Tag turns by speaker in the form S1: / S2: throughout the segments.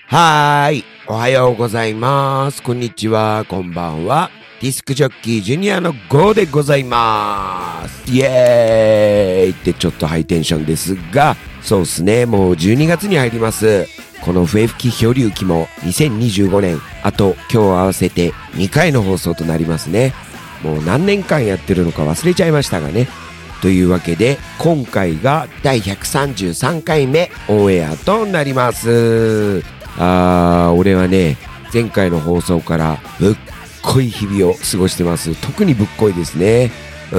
S1: はーい、おはようございます。こんにちは、こんばんは。ディスクジョッキージュニアのゴーでございます。イエーイってちょっとハイテンションですが、そうっすね、もう12月に入ります。この笛吹き漂流記も2025年、あと今日合わせて2回の放送となりますね。もう何年間やってるのか忘れちゃいましたがね。というわけで今回が第133回目オンエアとなります。俺はね、前回の放送からぶっこい日々を過ごしてます。特にぶっこいですね。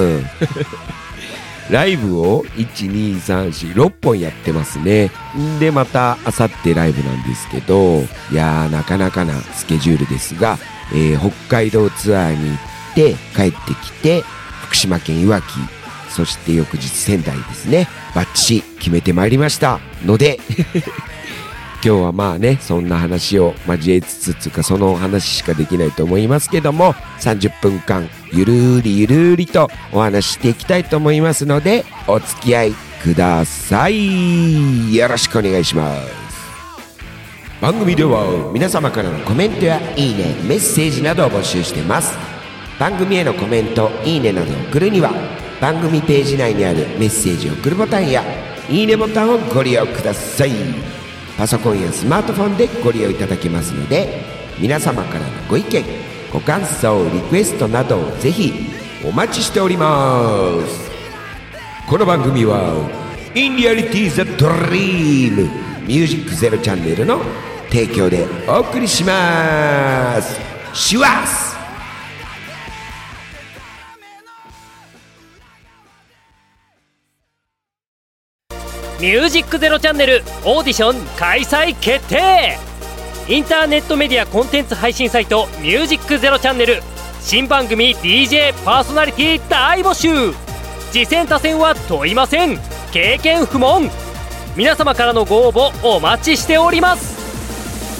S1: ライブを 1,2,3,4,6 本やってますね。でまたあさってライブなんですけど、いやーなかなかなスケジュールですが、北海道ツアーに行って帰ってきて、福島県いわき、そして翌日仙台ですね、バッチリ決めてまいりましたので今日はまあね、そんな話を交えつつか、その話しかできないと思いますけども、30分間ゆるーりとお話ししていきたいと思いますので、お付き合いください。よろしくお願いします。番組では皆様からのコメントやいいね、メッセージなどを募集してます。番組へのコメント、いいねなどを送るには番組ページ内にあるメッセージを送るボタンやいいねボタンをご利用ください。パソコンやスマートフォンでご利用いただけますので、皆様からのご意見、ご感想、リクエストなどをぜひお待ちしております。この番組は In Reality The Dream ミュージックゼロチャンネルの提供でお送りします。シュワス
S2: ミュージックゼロチャンネルオーディション開催決定。インターネットメディアコンテンツ配信サイトミュージックゼロチャンネル、新番組 DJ パーソナリティ大募集。次戦他戦は問いません。経験不問。皆様からのご応募お待ちしております。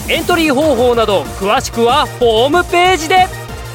S2: エントリー方法など詳しくはホームページで。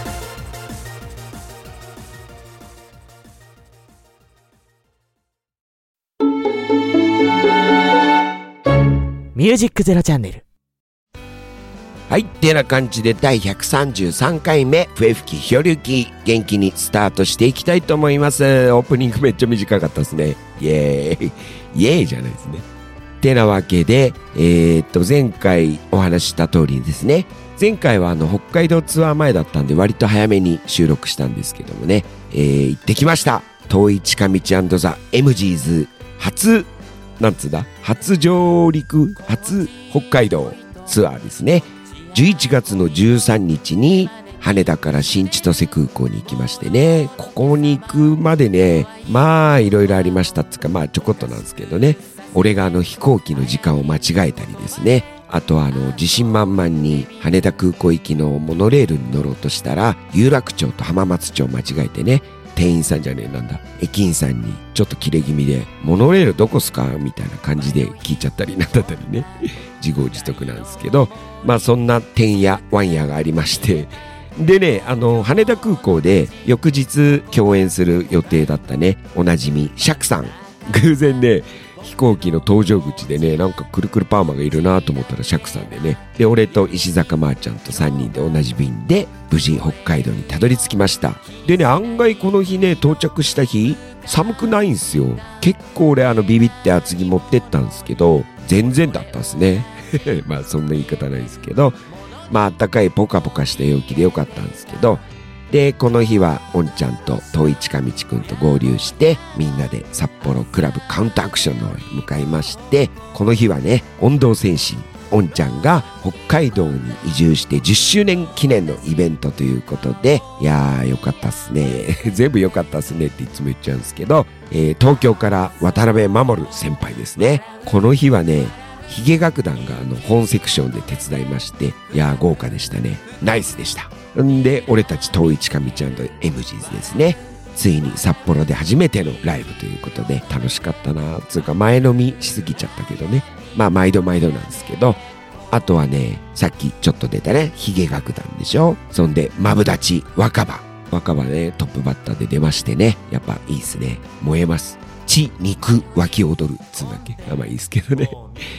S3: ミュージックゼロチャンネル。
S1: はい、ってな感じで第133回目笛吹き漂流記、元気にスタートしていきたいと思います。オープニングめっちゃ短かったですね。イエーイイエーイじゃないですね。てなわけで前回お話しした通りですね、前回は北海道ツアー前だったんで割と早めに収録したんですけどもね、行ってきました。遠い近道&ザ・エムジーズ初上陸初北海道ツアーですね。11月の13日に羽田から新千歳空港に行きましてね、ここに行くまでね、まあいろいろありましたっつか、まあちょこっとなんですけどね、俺が飛行機の時間を間違えたりですね、あとは自信満々に羽田空港行きのモノレールに乗ろうとしたら、有楽町と浜松町間違えてね、店員さんじゃねえなんだ駅員さんにちょっとキレ気味で、モノレールどこっすかみたいな感じで聞いちゃったりなんだったりね自業自得なんですけど、まあそんなてんやわんやがありまして、でね、羽田空港で翌日共演する予定だったね、おなじみシャクさん、偶然ね飛行機の搭乗口でね、なんかくるくるパーマがいるなと思ったらシャクさんでね、で俺と石坂まーちゃんと3人で同じ便で無事北海道にたどり着きました。でね、案外この日ね、到着した日寒くないんすよ。結構俺ビビって厚着持ってったんですけど、全然だったんすねまあそんな言い方ないですけど、まああったかいポカポカした陽気でよかったんですけど、でこの日はおんちゃんと遠い近道くんと合流して、みんなで札幌クラブカウントアクションの方に向かいまして、この日はね、音頭戦士おんちゃんが北海道に移住して10周年記念のイベントということで、いやーよかったっすね全部よかったっすねっていつも言っちゃうんですけど、東京から渡辺守先輩ですね、この日はねヒゲ楽団が本セクションで手伝いまして、いやー豪華でしたね。ナイスでした。んで俺たち遠い近道&エムジーズですね、ついに札幌で初めてのライブということで楽しかったな。つうか前飲みしすぎちゃったけどね、まあ毎度なんですけど、あとはね、さっきちょっと出たねヒゲ楽団でしょ。そんでマブダチ若葉ね、トップバッターで出ましてね、やっぱいいっすね。燃えます。血肉湧き踊るつうんだっけ、まあいいっすけどね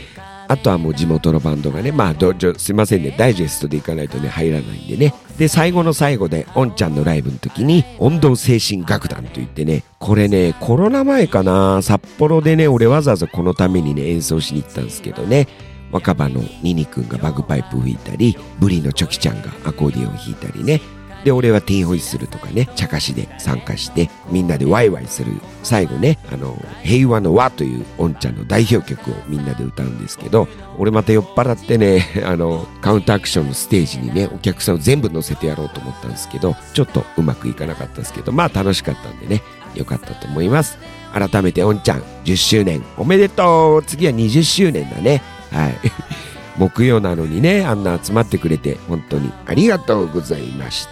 S1: あとはもう地元のバンドがね、すいませんね、ダイジェストで行かないとね入らないんでね。で最後の最後でおんちゃんのライブの時に音頭精神楽団といってね、これねコロナ前かな、札幌でね俺わざわざこのためにね演奏しに行ったんですけどね、若葉のニニくんがバグパイプ吹いたり、ブリのチョキちゃんがアコーディオン弾いたりね、で俺はティーホイッスルとかね茶化しで参加してみんなでワイワイする。最後ね平和の和というおんちゃんの代表曲をみんなで歌うんですけど、俺また酔っ払ってねカウントアクションのステージにねお客さんを全部乗せてやろうと思ったんですけど、ちょっとうまくいかなかったですけど、楽しかったんでねよかったと思います。改めておんちゃん10周年おめでとう。次は20周年だね。はい木曜なのにねあんな集まってくれて本当にありがとうございました。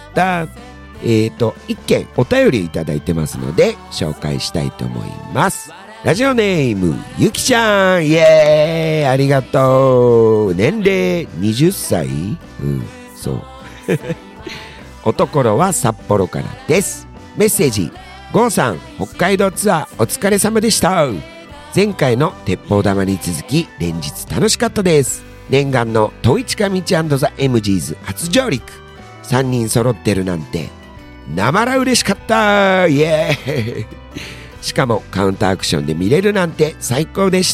S1: 一件お便りいただいてますので紹介したいと思います。ラジオネームゆきちゃん、イエーイ、ありがとう。年齢20歳、そうおところは札幌からです。メッセージ、ゴーさん北海道ツアーお疲れ様でした。前回の鉄砲玉に続き連日楽しかったです。念願の統一かみち&ザ・MGs 初上陸、3人揃ってるなんてなまら嬉しかった、イエーイしかもカウンターアクションで見れるなんて最高でした。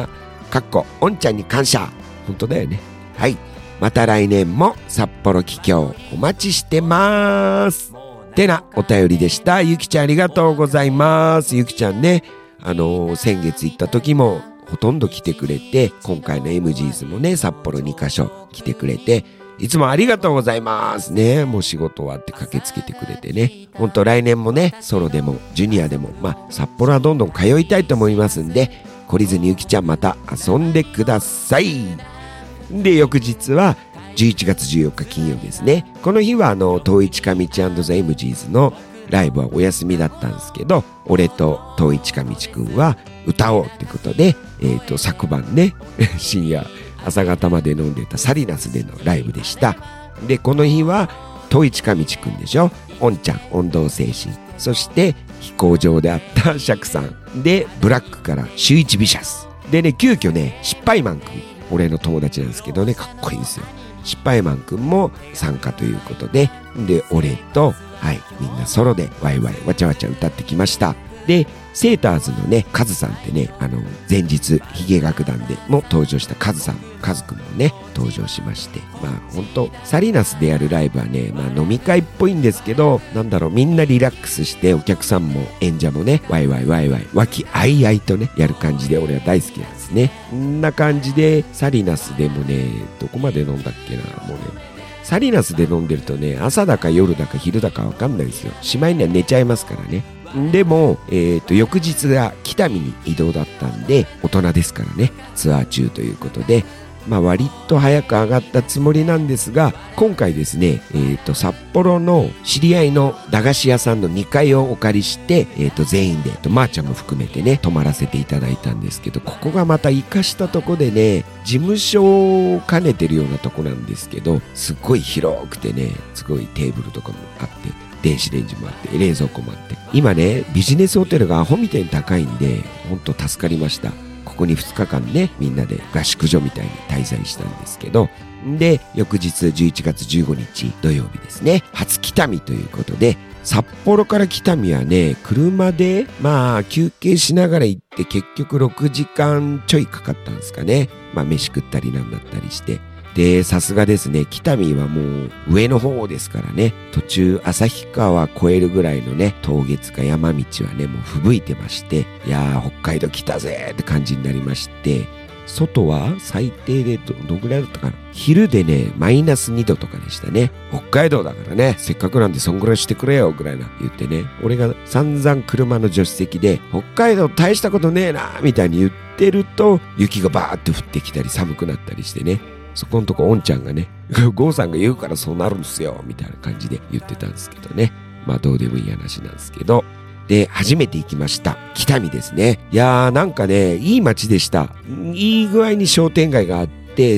S1: おんちゃんに感謝。本当だよね。はい、また来年も札幌帰郷お待ちしてます。てなお便りでした。ゆきちゃんありがとうございます。ゆきちゃんね先月行った時もほとんど来てくれて、今回の MGs もね札幌2カ所来てくれて、いつもありがとうございますね。もう仕事終わって駆けつけてくれてね、ほんと来年もねソロでもジュニアでも札幌はどんどん通いたいと思いますんで、懲りずにゆきちゃんまた遊んでください。で翌日は11月14日金曜日ですね。この日は統一かみち&ザ・MGs のライブはお休みだったんですけど、俺と統一かみちくんは歌おうってことで、昨晩ね深夜朝方まで飲んでたサリナスでのライブでした。でこの日は統一かみちくんでしょ、おんちゃん音頭精神、そして飛行場であったシャクさんで、ブラックからシュイチビシャスでね、急遽ね失敗マンくん、俺の友達なんですけどね、かっこいいんですよ。失敗マンくんも参加ということで、俺とみんなソロでワイワイわちゃわちゃ歌ってきました。でセーターズのねカズさんってね前日ヒゲ楽団でも登場したカズさん、カズくんもね登場しまして、ほんとサリナスでやるライブはね飲み会っぽいんですけど、みんなリラックスしてお客さんも演者もねワイワイ和気あいあいとねやる感じで俺は大好きなんですね。こんな感じでサリナスでもねどこまで飲んだっけな、もうねサリナスで飲んでるとね朝だか夜だか昼だか分かんないですよ。しまいには寝ちゃいますからね。でも、翌日が北見に移動だったんで大人ですからねツアー中ということで、割と早く上がったつもりなんですが、今回ですね、札幌の知り合いの駄菓子屋さんの2階をお借りして、全員でまーちゃんも含めてね泊まらせていただいたんですけど、ここがまた生かしたとこでね事務所を兼ねてるようなとこなんですけど、すっごい広くてね、すごいテーブルとかもあって電子レンジもあって冷蔵庫もあって、今ねビジネスホテルがアホみたいに高いんでほんと助かりました。ここに2日間ねみんなで合宿所みたいに滞在したんですけど、で翌日11月15日土曜日ですね、初北見ということで、札幌から北見はね車で休憩しながら行って結局6時間ちょいかかったんですかね。飯食ったりなんだったりして、でさすがですね、北見はもう上の方ですからね、途中旭川越えるぐらいのね峠つか山道はねもう吹雪いてまして、いやー北海道来たぜって感じになりまして、外は最低でどぐらいだったかな、昼でねマイナス2度とかでしたね。北海道だからねせっかくなんでそんぐらいしてくれよぐらいな言ってね、俺が散々車の助手席で北海道大したことねえなみたいに言ってると、雪がバーって降ってきたり寒くなったりしてね、そこのとこおんちゃんがねゴーさんが言うからそうなるんすよみたいな感じで言ってたんですけどね、どうでもいい話なんですけど、で初めて行きました北見ですね。いやーなんかねいい街でした。いい具合に商店街があって、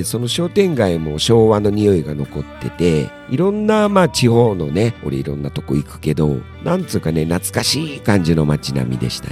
S1: その商店街も昭和の匂いが残ってて、いろんな地方のね俺いろんなとこ行くけど、なんつうかね懐かしい感じの街並みでしたね。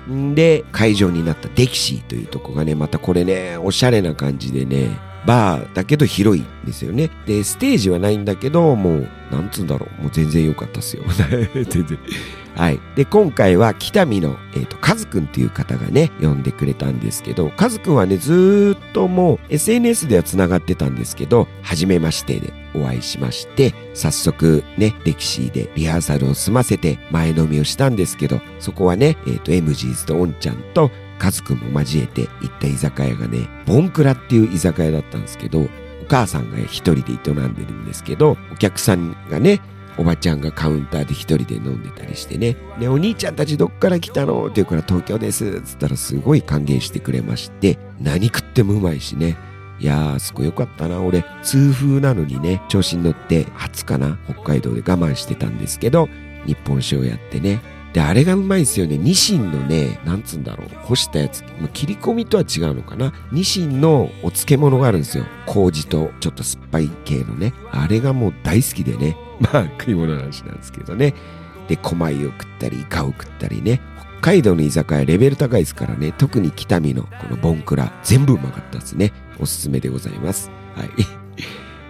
S1: で、会場になったデキシーというとこがね、またこれね、おしゃれな感じでね、バーだけど広いんですよね。で、ステージはないんだけど、もう、なんつうんだろう、もう全然良かったっすよ。全然。はい。で、今回は北見の、カズくんっていう方がね、呼んでくれたんですけど、カズくんはね、ずーっともう SNS では繋がってたんですけど、初めましてでお会いしまして、早速ね、デキシーでリハーサルを済ませて前飲みをしたんですけど、そこはね、MG's とオンちゃんとカズくんも交えて行った居酒屋がね、ボンクラっていう居酒屋だったんですけど、お母さんが一人で営んでるんですけど、お客さんがね、おばちゃんがカウンターで一人で飲んでたりしてね。で、お兄ちゃんたちどっから来たのって言うから東京ですつったらすごい歓迎してくれまして、何食ってもうまいしね。いやー、すごいよかったな。俺、痛風なのにね、調子に乗って初かな、北海道で我慢してたんですけど、日本酒をやってね。で、あれがうまいんですよね。ニシンのね、なんつうんだろう、干したやつ、切り込みとは違うのかな。ニシンのお漬物があるんですよ。麹とちょっと酸っぱい系のね。あれがもう大好きでね。まあ、食い物の話なんですけどね。で、小米を食ったり、イカを食ったりね。北海道の居酒屋レベル高いですからね。特に北見のこのボンクラ、全部うまかったですね。おすすめでございます。はい。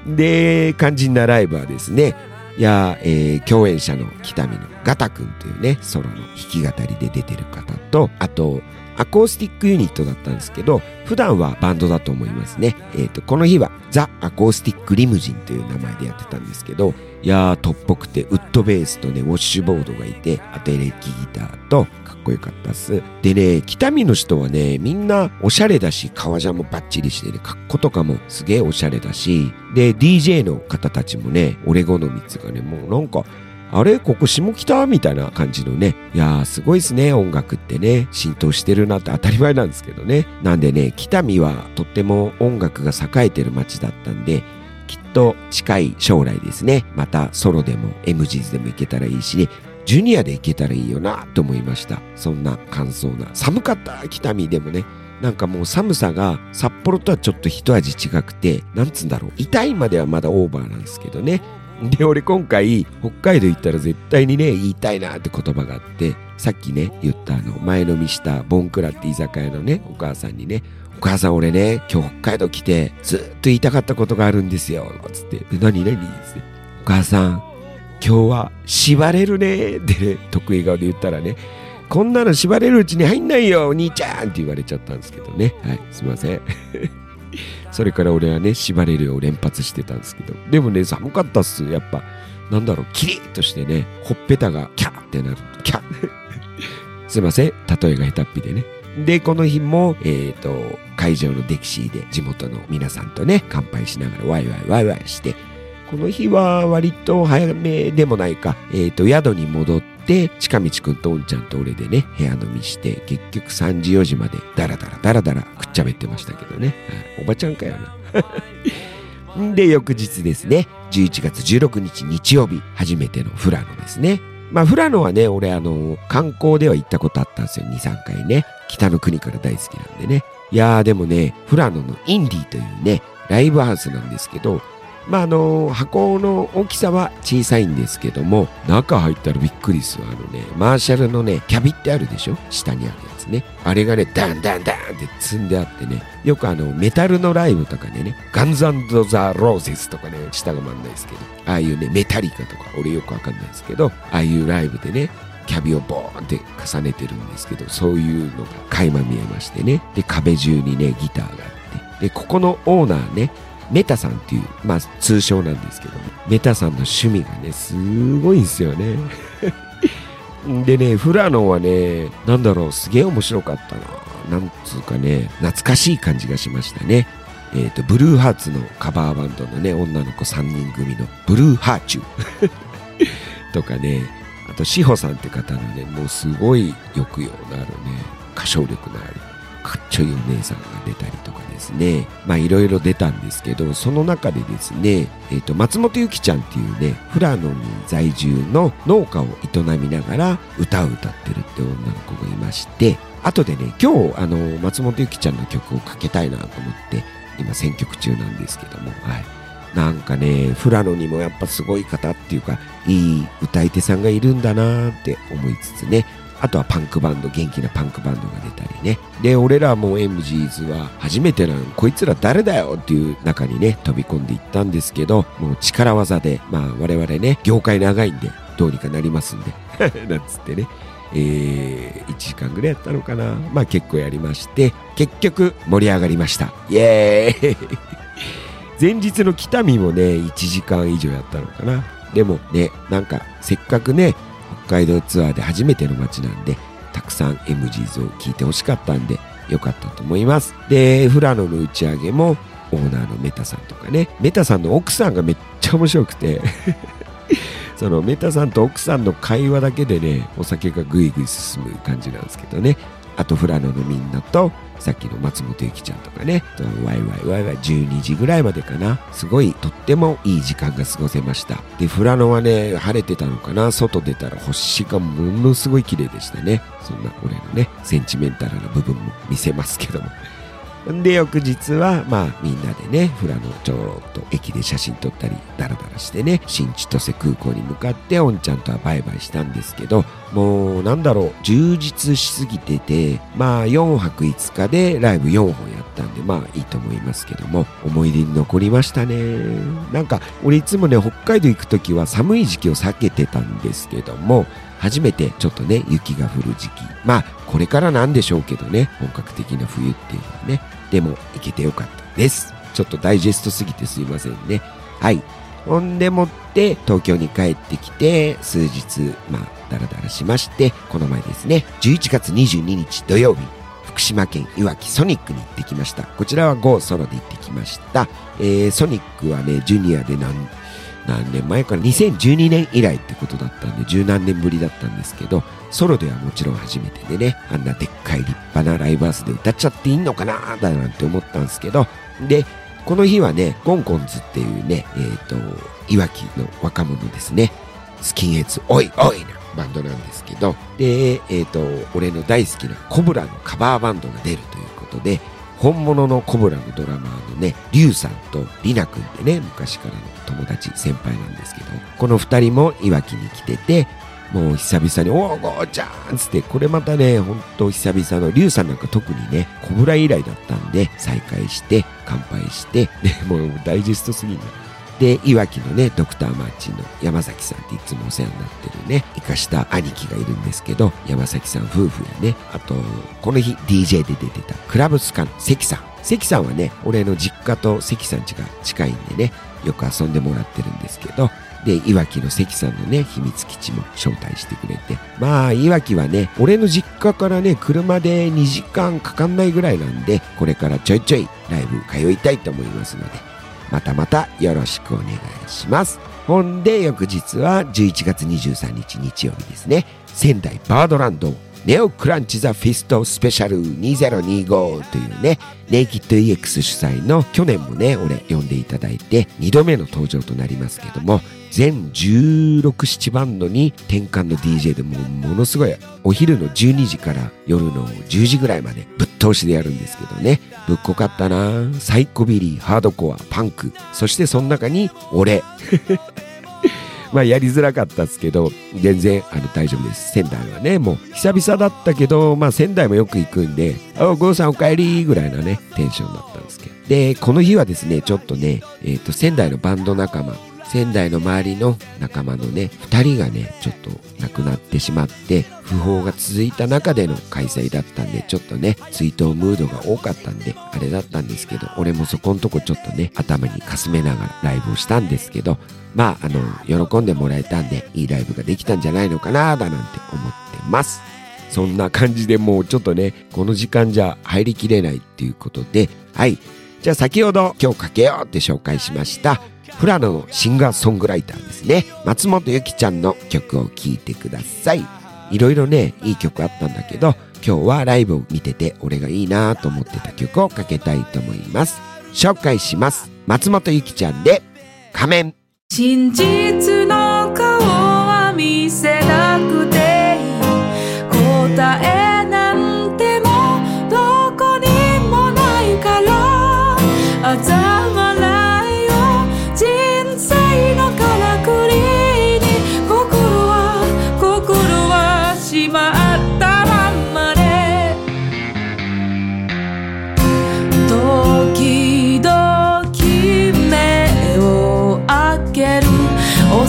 S1: で、肝心なライブはですね、いや、共演者の北見のガタくんというね、ソロの弾き語りで出てる方と、あと、アコースティックユニットだったんですけど、普段はバンドだと思いますね。この日はザ・アコースティックリムジンという名前でやってたんですけど、いやー、トップっぽくて、ウッドベースとね、ウォッシュボードがいて、あとエレキギターと、かっこよかったっす。でね、北見の人はね、みんなおしゃれだし、革ジャンもバッチリしてね、格好とかもすげえおしゃれだし、で、DJ の方たちもね、俺好みっつうかね、もうなんか、あれここ下北みたいな感じのね。いやーすごいですね。音楽ってね、浸透してるなって当たり前なんですけどね。なんでね、北見はとっても音楽が栄えてる街だったんで、きっと近い将来ですね、またソロでも MG's でも行けたらいいし、ジュニアで行けたらいいよなと思いました。そんな感想な。寒かった北見でもね。なんかもう寒さが札幌とはちょっと一味違くて、なんつうんだろう。痛いまではまだオーバーなんですけどね。で、俺今回、北海道行ったら絶対にね、言いたいなって言葉があって、さっきね、言った前飲みしたボンクラって居酒屋のね、お母さんにね、お母さん俺ね、今日北海道来て、ずっと言いたかったことがあるんですよ、つって。何つって。お母さん、今日は縛れるね、ってね、得意顔で言ったらね、こんなの縛れるうちに入んないよ、お兄ちゃんって言われちゃったんですけどね。はい、すいません。それから俺はね、縛れるを連発してたんですけど。でもね、寒かったっす。やっぱ、なんだろう、キリッとしてね、ほっぺたがキャーってなる。キャーすいません。例えが下手っぴでね。で、この日も、会場のデキシーで地元の皆さんとね、乾杯しながらワイワイワイワイして、この日は割と早めでもないか、宿に戻って、近道くんとおんちゃんと俺でね、部屋飲みして、結局3時4時までダラダラくっちゃべってましたけどね。おばちゃんかよな。で、翌日ですね、11月16日日曜日、初めての富良野ですね。まあ、富良野はね、俺観光では行ったことあったんですよ、2、3回ね。北の国から大好きなんでね。いやーでもね、富良野のインディというね、ライブハウスなんですけど、まあ箱の大きさは小さいんですけども、中入ったらびっくりする。マーシャルのね、キャビってあるでしょ、下にあるやつね。あれがね、ダンダンダンって積んであってね、よくメタルのライブとかでね、ガンズ&ザ・ローゼスとかね、下がまんないですけど、ああいうね、メタリカとか、俺よくわかんないですけど、ああいうライブでね、キャビをボーンって重ねてるんですけど、そういうのが垣間見えましてね。で、壁中にね、ギターがあって。で、ここのオーナーね、メタさんっていう、まあ通称なんですけども、メタさんの趣味がね、すごいんですよね。でね、富良野はね、なんだろう、すげえ面白かったな。なんつうかね、懐かしい感じがしましたね。ブルーハーツのカバーバンドのね、女の子3人組のブルーハーチューとかね、あと志保さんって方のね、もうすごい抑揚のあるね、歌唱力のあるかっちょいいお姉さんが出たりとかですね、まあいろいろ出たんですけど、その中でですね、松本ゆきちゃんっていうね、富良野に在住の農家を営みながら歌を歌ってるって女の子がいまして、後でね、今日松本ゆきちゃんの曲をかけたいなと思って今選曲中なんですけども、はい、なんかね、富良野にもやっぱすごい方っていうか、いい歌い手さんがいるんだなーって思いつつね、 あとはパンクバンド、元気なパンクバンドが出たりね。で、俺らも MGs は初めてなの、こいつら誰だよっていう中にね、飛び込んでいったんですけど、もう力技で、我々ね、業界長いんで、どうにかなりますんで、なんつってね。1時間ぐらいやったのかな。結構やりまして、結局盛り上がりました。イエーイ前日の北見もね、1時間以上やったのかな。でもね、なんかせっかくね、北海道ツアーで初めての街なんで、たくさん MGs を聞いてほしかったんで、よかったと思います。で、富良野の打ち上げも、オーナーのメタさんとかね、メタさんの奥さんがめっちゃ面白くて、そのメタさんと奥さんの会話だけでね、お酒がぐいぐい進む感じなんですけどね。あと富良野のみんなと、さっきの松本ゆきちゃんとかね、ワイワイ12時ぐらいまでかな。すごいとってもいい時間が過ごせました。で、富良野はね、晴れてたのかな。外出たら星がものすごい綺麗でしたね。そんな俺のね、センチメンタルな部分も見せますけども。で、翌日はみんなでね、富良野ちょっと駅で写真撮ったりダラダラしてね、新千歳空港に向かっておんちゃんとはバイバイしたんですけど、もう充実しすぎてて、4泊5日でライブ4本やったんでいいと思いますけども、思い出に残りましたね。なんか俺いつもね、北海道行くときは寒い時期を避けてたんですけども、初めてちょっとね、雪が降る時期、これからなんでしょうけどね、本格的な冬っていうのはね、でも行けてよかったです。ちょっとダイジェストすぎてすいませんね。はい。ほんでもって東京に帰ってきて数日ダラダラしまして、この前ですね、11月22日土曜日、福島県いわきソニックに行ってきました。こちらは GO ソロで行ってきました。ソニックはね、ジュニアで何年前から2012年以来ってことだったんで、十何年ぶりだったんですけど、ソロではもちろん初めてでね、あんなでっかい立派なライブハウスで歌っちゃっていいのかなーだなんて思ったんですけど、で、この日はね、ゴンコンズっていうね、いわきの若者ですね、スキンヘッズおいおいなバンドなんですけど、で、俺の大好きなコブラのカバーバンドが出るということで、本物のコブラのドラマーのね、リュウさんとリナ君ってね、昔からの友達先輩なんですけど、この二人もいわきに来てて、もう久々におーゴーちゃんつって、これまたね、ほんと久々のリュウさんなんか特にね、コブラ以来だったんで、再会して乾杯して、でもうダイジェストすぎる。で、いわきのね、ドクターマーチンの山崎さんっていつもお世話になってるね、生かした兄貴がいるんですけど、山崎さん夫婦やね、あと、この日 DJ で出てたクラブスカの関さん。関さんはね、俺の実家と関さん家が近いんでね、よく遊んでもらってるんですけど、で、いわきの関さんのね、秘密基地も招待してくれて、いわきはね、俺の実家からね、車で2時間かかんないぐらいなんで、これからちょいちょいライブ通いたいと思いますので、またよろしくお願いします。ほんで、翌日は11月23日日曜日ですね。仙台バードランドネオクランチザフィストスペシャル2025というね、ネイキッド EX 主催の、去年もね、俺呼んでいただいて2度目の登場となりますけども、全16、7バンドに転換の DJ でものすごいお昼の12時から夜の10時ぐらいまでぶっ通しでやるんですけどね、ぶっこかったな。サイコビリー、ハードコア、パンク、そしてその中に俺やりづらかったですけど、全然大丈夫です。仙台はね、もう久々だったけど、仙台もよく行くんで、ゴーさんお帰りぐらいなね、テンションだったんですけど。で、この日はですね、ちょっとね、仙台のバンド仲間、仙台の周りの仲間のね、2人がね、ちょっと亡くなってしまって、訃報が続いた中での開催だったんで、ちょっとね、追悼ムードが多かったんで、あれだったんですけど、俺もそこんとこちょっとね、頭にかすめながらライブをしたんですけど、喜んでもらえたんで、いいライブができたんじゃないのかな、だなんて思ってます。そんな感じでもうちょっとね、この時間じゃ入りきれないっていうことで、はい。じゃあ先ほど今日かけようって紹介しました、富良野のシンガーソングライターですね、松本ゆきちゃんの曲を聴いてください。いろいろね、いい曲あったんだけど、今日はライブを見てて俺がいいなと思ってた曲をかけたいと思います。紹介します。松本ゆきちゃんで仮面。
S4: 真実の顔は見せなくていい、答えなんてもどこにもないから、嘲笑いを人生のからくりに心はしまって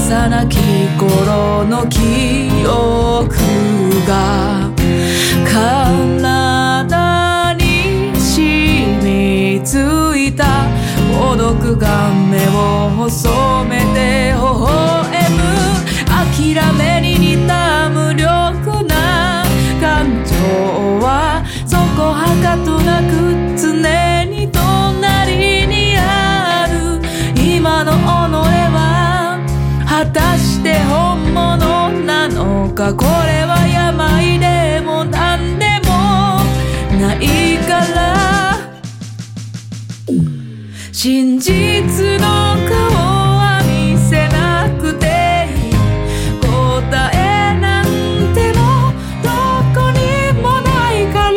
S4: 幼き頃の記憶が体に染みついた。孤独が目を細めて微笑む。諦めに似た無力な感情はそこはかとなく常に隣にある。今の己は果たして本物なのか。これは病でも何でもないから。真実の顔は見せなくていい。答えなんてもどこにもないから。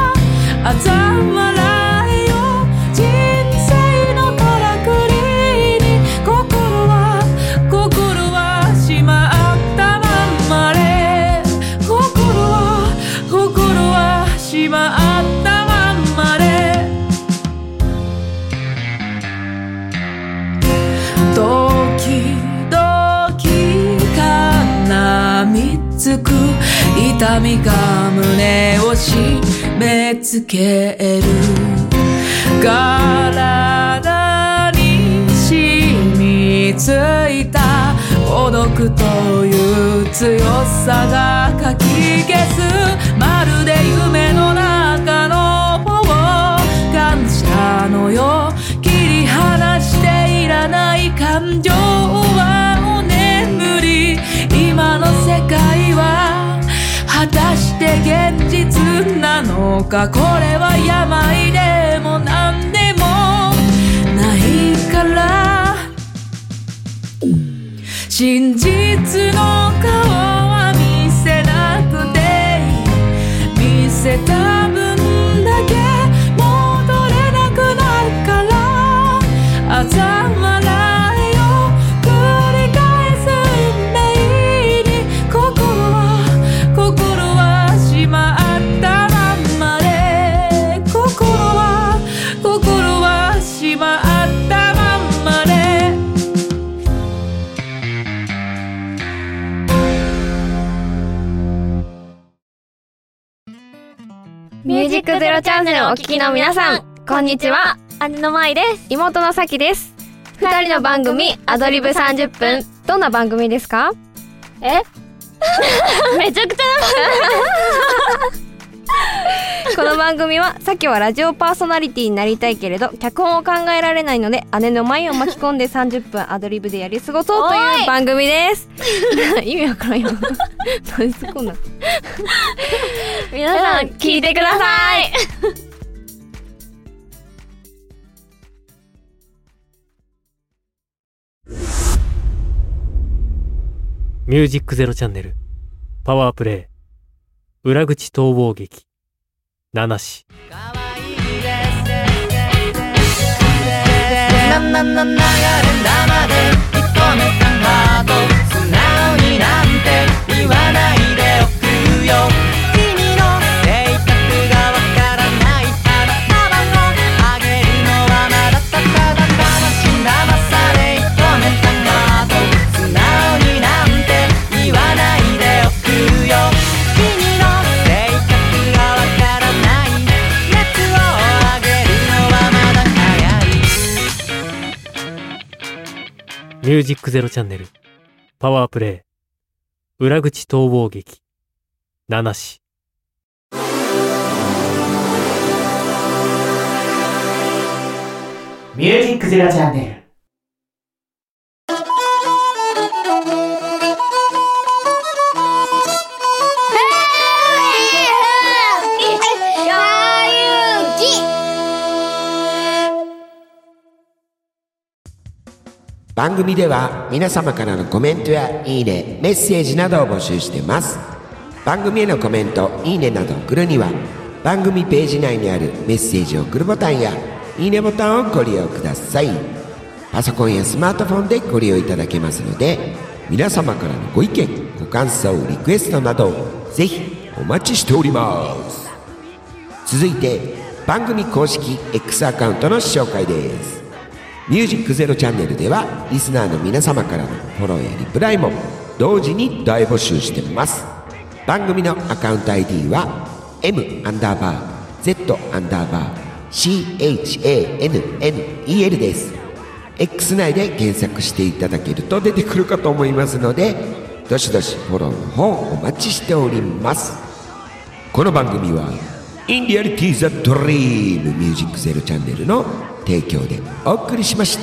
S4: 嘲笑いを人生のからくりに。心はしまったまんまで。心はしまったまんまで。時々絡みつく痛みが胸を締め付ける。体に染みついた孤独という強さがかき消す。まるで夢の中の傍観者のよう切り離していらない感情はお眠り。今の世界は果たして現実なのか。これは病でも何でもないから。真実の顔は見せなくていい。見せた分だけ戻れなくなるから。嘲笑いを繰り返す運命に。心はしまったまんまで。心はしまったまんまで。
S5: ミュージックゼロチャンネルをお聞きの皆さん、こんにちは。姉のまいです。妹のさきです。二人の番組アドリブ30分。どんな番組ですか？めちゃくちゃこの番組は、さきはラジオパーソナリティになりたいけれど脚本を考えられないので、姉のまいを巻き込んで30分アドリブでやり過ごそうという番組です。意味わからんよ。何そこんな皆さん聞いてください。
S2: ミュージックゼロチャンネルパワープレイ裏口逃亡劇七子。
S6: 流れ生で認めたハート素直になんて言わないでおくよ。君の性格がわからない花束をあげるのはまだただ騙され認めたハート素直になんて言わないでおくよ。君の性格がわからない熱をあげるのはまだ早い。
S2: ミュージックゼロチャンネルパワープレイ裏口逃亡劇七子。
S3: ミュージックゼロチャンネル。
S1: 番組では皆様からのコメントやいいね、メッセージなどを募集しています。番組へのコメント、いいねなどを送るには番組ページ内にあるメッセージを送るボタンやいいねボタンをご利用ください。パソコンやスマートフォンでご利用いただけますので、皆様からのご意見、ご感想、リクエストなどぜひお待ちしております。続いて番組公式 X アカウントの紹介です。 ミュージックゼロチャンネルではリスナーの皆様からのフォローやリプライも同時に大募集してます。番組のアカウント ID は M_Z_CHANNEL です。 X 内で検索していただけると出てくるかと思いますので、どしどしフォローの方お待ちしております。この番組はIn Reality The Dream ミュージックゼロチャンネルの提供でお送りしました。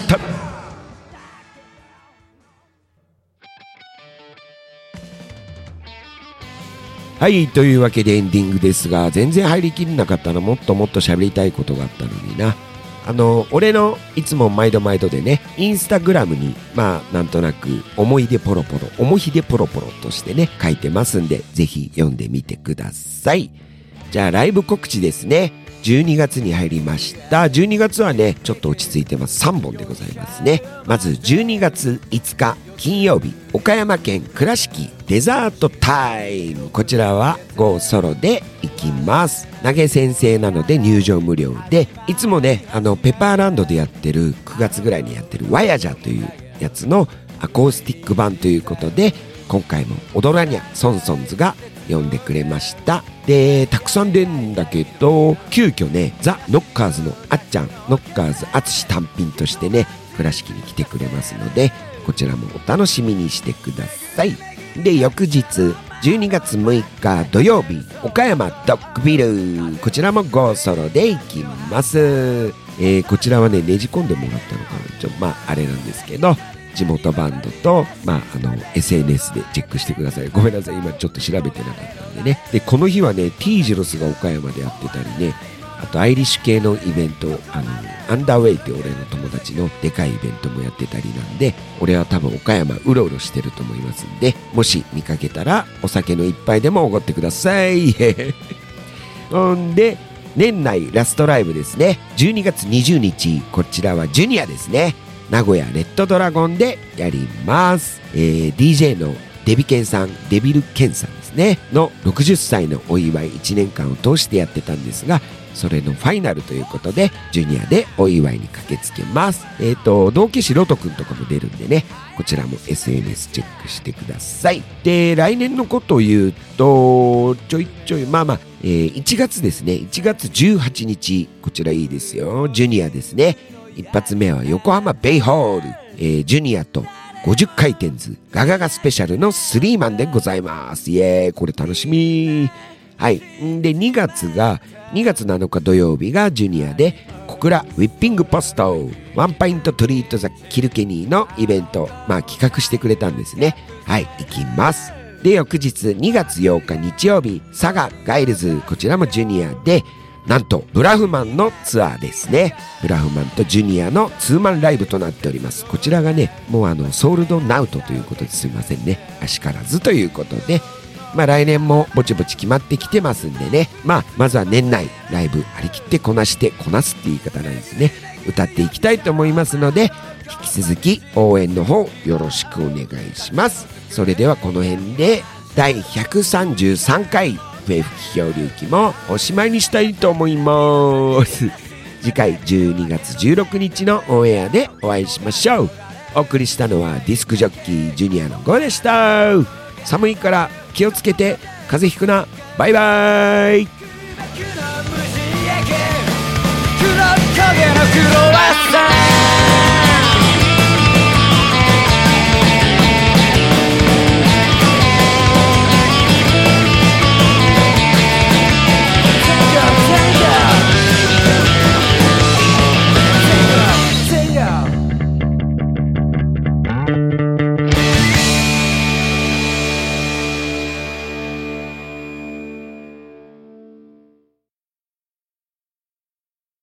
S1: はい、というわけでエンディングですが、全然入りきれなかったの。もっともっと喋りたいことがあったのにな。俺のいつも毎度毎度でね、インスタグラムになんとなく思い出ポロポロとしてね書いてますんで、ぜひ読んでみてください。じゃあライブ告知ですね。12月に入りました。12月はねちょっと落ち着いてます。3本でございますね。まず12月5日金曜日、岡山県倉敷デザートタイム、こちらはGOソロで行きます。投げ先生なので入場無料で、いつもねペパーランドでやってる9月ぐらいにやってるワヤジャというやつのアコースティック版ということで、今回も踊らにゃソンソンズが呼んでくれました。でたくさん出るんだけど、急遽ねザ・ノッカーズのあっちゃん、ノッカーズ淳単品としてね倉敷に来てくれますので、こちらもお楽しみにしてください。で翌日12月6日土曜日、岡山ドッグビル、こちらもGOソロで行きます。こちらはねねじ込んでもらったのかな、あれなんですけど、地元バンドと、SNS でチェックしてください。ごめんなさい、今ちょっと調べてなかったんでね。でこの日はね T ジロスが岡山でやってたりね、あとアイリッシュ系のイベント、アンダーウェイって俺の友達のでかいイベントもやってたりなんで、俺は多分岡山うろうろしてると思いますんで、もし見かけたらお酒の一杯でもおごってください。ほんで年内ラストライブですね。12月20日、こちらはジュニアですね。名古屋レッドドラゴンでやります。DJ のデビケンさん、デビルケンさんですねの60歳のお祝い1年間を通してやってたんですが、それのファイナルということでジュニアでお祝いに駆けつけます。同期師ロトくんとかも出るんでね、こちらも SNS チェックしてください。で来年のことを言うとちょい1月ですね。1月18日、こちらいいですよ。ジュニアですね。一発目は横浜ベイホール、ジュニアと50回転図ガガガスペシャルの3マンでございます。イエーイ、これ楽しみ。はい。で2月7日土曜日がジュニアで小倉ウィッピングポストワンパイントトリートザキルケニーのイベント、企画してくれたんですね。はい、行きます。で翌日2月8日日曜日、佐賀ガイルズ、こちらもジュニアで、なんとブラフマンのツアーですね。ブラフマンとジュニアのツーマンライブとなっております。こちらがねもうソールドナウトということですいませんね、あしからずということで、来年もぼちぼち決まってきてますんでね、まずは年内ライブ張り切ってこなすって言い方ないですね、歌っていきたいと思いますので、引き続き応援の方よろしくお願いします。それではこの辺で第133回笛吹き漂流記もおしまいにしたいと思います。次回12月16日のオンエアでお会いしましょう。お送りしたのはディスクジョッキージュニアのゴーでした。寒いから気をつけて風邪ひくな。バイバイ。
S6: Single